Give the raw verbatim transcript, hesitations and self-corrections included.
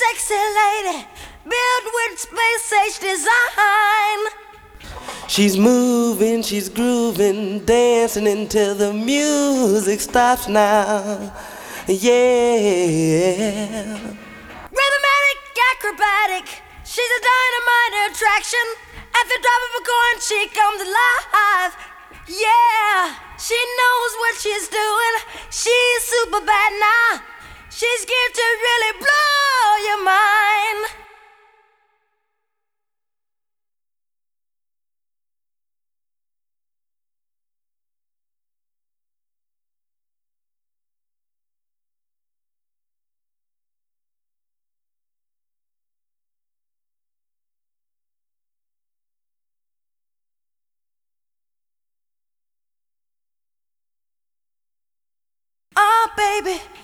sexy lady, built with space age design. She's moving, she's grooving, dancing until the music stops now. Yeah. Rhythmatic, acrobatic, she's a dynamite attraction. At the drop of a coin, she comes alive. Yeah, she knows what she's doing. She's super bad now. She's geared to really blow your mind. Oh, baby.